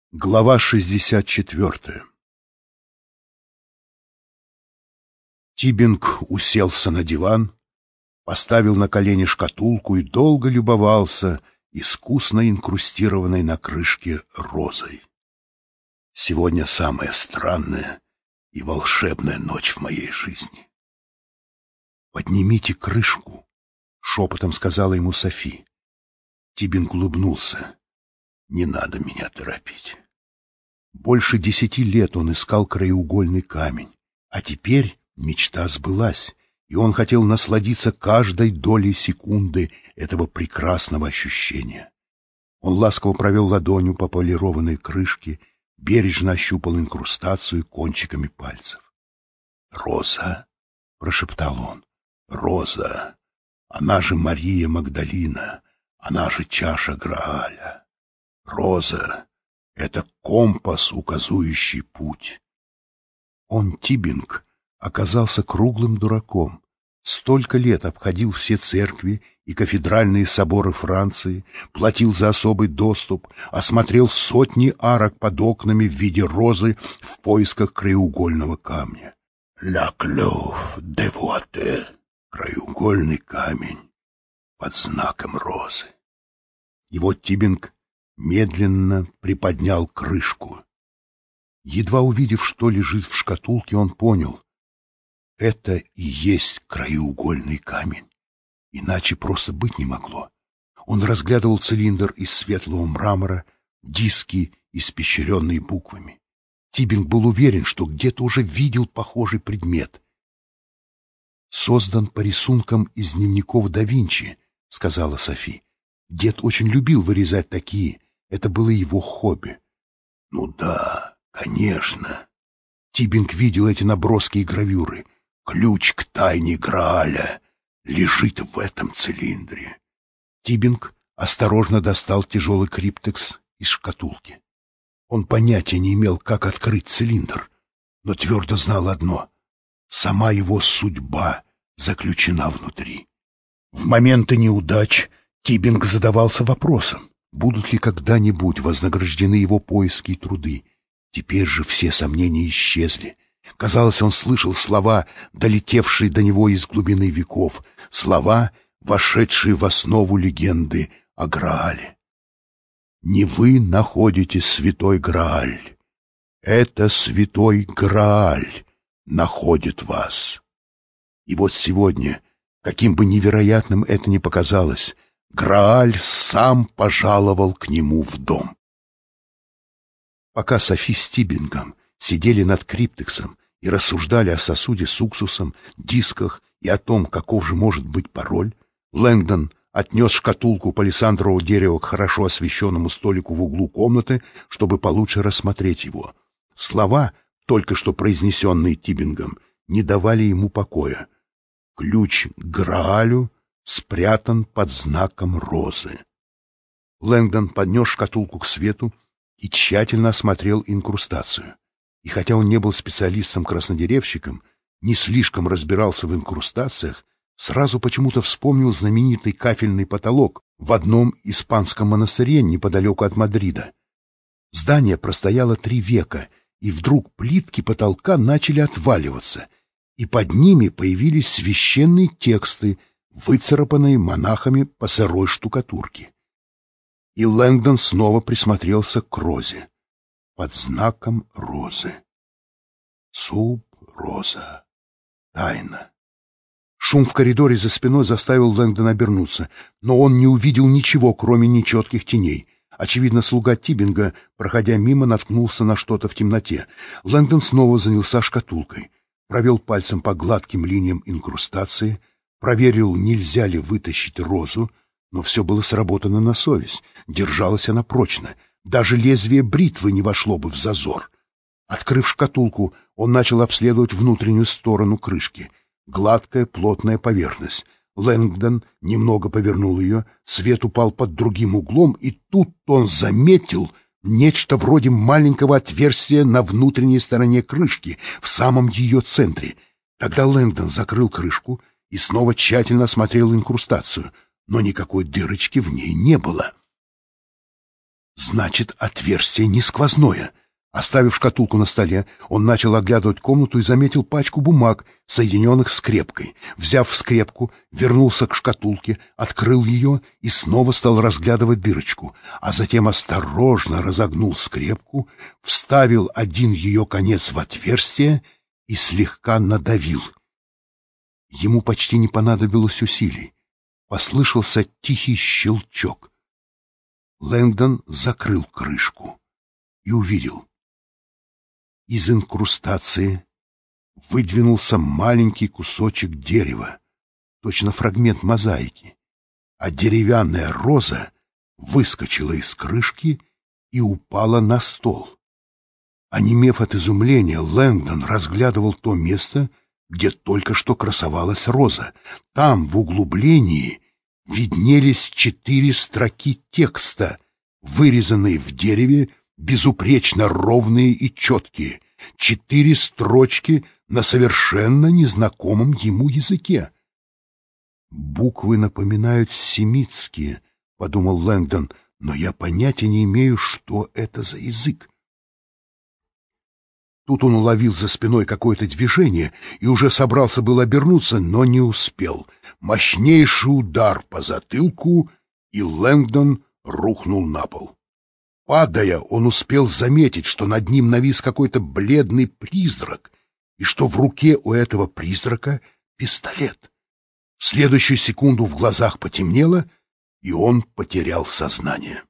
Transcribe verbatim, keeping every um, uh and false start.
Глава шестьдесят четвёртая. Тибинг уселся на диван, поставил на колени шкатулку и долго любовался искусно инкрустированной на крышке розой. Сегодня самая странная и волшебная ночь в моей жизни. «Поднимите крышку», — шепотом сказала ему Софи. Тибинг улыбнулся. «Не надо меня торопить». Больше десяти лет он искал краеугольный камень, а теперь мечта сбылась, и он хотел насладиться каждой долей секунды этого прекрасного ощущения. Он ласково провел ладонью по полированной крышке, бережно ощупал инкрустацию кончиками пальцев. «Роза», — прошептал он, — «Роза, она же Мария Магдалина, она же чаша Грааля. Роза — это компас, указующий путь». Он, Тибинг, оказался круглым дураком. Столько лет обходил все церкви и кафедральные соборы Франции, платил за особый доступ, осмотрел сотни арок под окнами в виде розы в поисках краеугольного камня. «Ля клюв де вуате» — краеугольный камень под знаком розы. И вот Тибинг медленно приподнял крышку. Едва увидев, что лежит в шкатулке, он понял — это и есть краеугольный камень. Иначе просто быть не могло. Он разглядывал цилиндр из светлого мрамора, диски, испещренные буквами. Тибинг был уверен, что где-то уже видел похожий предмет. «Создан по рисункам из дневников да Винчи», — сказала Софи. «Дед очень любил вырезать такие. Это было его хобби». «Ну да, конечно». Тибинг видел эти наброски и гравюры. Ключ к тайне Грааля лежит в этом цилиндре. Тибинг осторожно достал тяжелый криптекс из шкатулки. Он понятия не имел, как открыть цилиндр, но твердо знал одно — сама его судьба заключена внутри. В моменты неудач Тибинг задавался вопросом, будут ли когда-нибудь вознаграждены его поиски и труды. Теперь же все сомнения исчезли. Казалось, он слышал слова, долетевшие до него из глубины веков, слова, вошедшие в основу легенды о Граале. «Не вы находите святой Грааль, это святой Грааль находит вас». И вот сегодня, каким бы невероятным это ни показалось, Грааль сам пожаловал к нему в дом. Пока Софи с Тибингом сидели над криптексом и рассуждали о сосуде с уксусом, дисках и о том, каков же может быть пароль, Лэнгдон отнес шкатулку палисандрового дерева к хорошо освещенному столику в углу комнаты, чтобы получше рассмотреть его. Слова, только что произнесенные Тибингом, не давали ему покоя. «Ключ к Граалю спрятан под знаком розы». Лэнгдон поднес шкатулку к свету и тщательно осмотрел инкрустацию. И хотя он не был специалистом-краснодеревщиком, не слишком разбирался в инкрустациях, сразу почему-то вспомнил знаменитый кафельный потолок в одном испанском монастыре неподалеку от Мадрида. Здание простояло три века, и вдруг плитки потолка начали отваливаться, и под ними появились священные тексты, выцарапанные монахами по сырой штукатурке. И Лэнгдон снова присмотрелся к розе. Под знаком розы. Суб роза. Тайна. Шум в коридоре за спиной заставил Лэнгдона обернуться, но он не увидел ничего, кроме нечетких теней. Очевидно, слуга Тибинга, проходя мимо, наткнулся на что-то в темноте. Лэнгдон снова занялся шкатулкой, провел пальцем по гладким линиям инкрустации, проверил, нельзя ли вытащить розу, но все было сработано на совесть, держалась она прочно. Даже лезвие бритвы не вошло бы в зазор. Открыв шкатулку, он начал обследовать внутреннюю сторону крышки. Гладкая, плотная поверхность. Лэнгдон немного повернул ее, свет упал под другим углом, и тут он заметил нечто вроде маленького отверстия на внутренней стороне крышки, в самом ее центре. Тогда Лэнгдон закрыл крышку и снова тщательно осмотрел инкрустацию, но никакой дырочки в ней не было. Значит, отверстие не сквозное. Оставив шкатулку на столе, он начал оглядывать комнату и заметил пачку бумаг, соединенных скрепкой. Взяв скрепку, вернулся к шкатулке, открыл ее и снова стал разглядывать дырочку, а затем осторожно разогнул скрепку, вставил один ее конец в отверстие и слегка надавил. Ему почти не понадобилось усилий. Послышался тихий щелчок. Лэнгдон закрыл крышку и увидел. Из инкрустации выдвинулся маленький кусочек дерева, точно фрагмент мозаики, а деревянная роза выскочила из крышки и упала на стол. Онемев от изумления, Лэнгдон разглядывал то место, где только что красовалась роза. Там, в углублении, виднелись четыре строки текста, вырезанные в дереве, безупречно ровные и четкие, четыре строчки на совершенно незнакомом ему языке. «Буквы напоминают семитские», — подумал Лэнгдон, — «но я понятия не имею, что это за язык». Тут он уловил за спиной какое-то движение и уже собрался был обернуться, но не успел. Мощнейший удар по затылку, и Лэнгдон рухнул на пол. Падая, он успел заметить, что над ним навис какой-то бледный призрак, и что в руке у этого призрака пистолет. В следующую секунду в глазах потемнело, и он потерял сознание.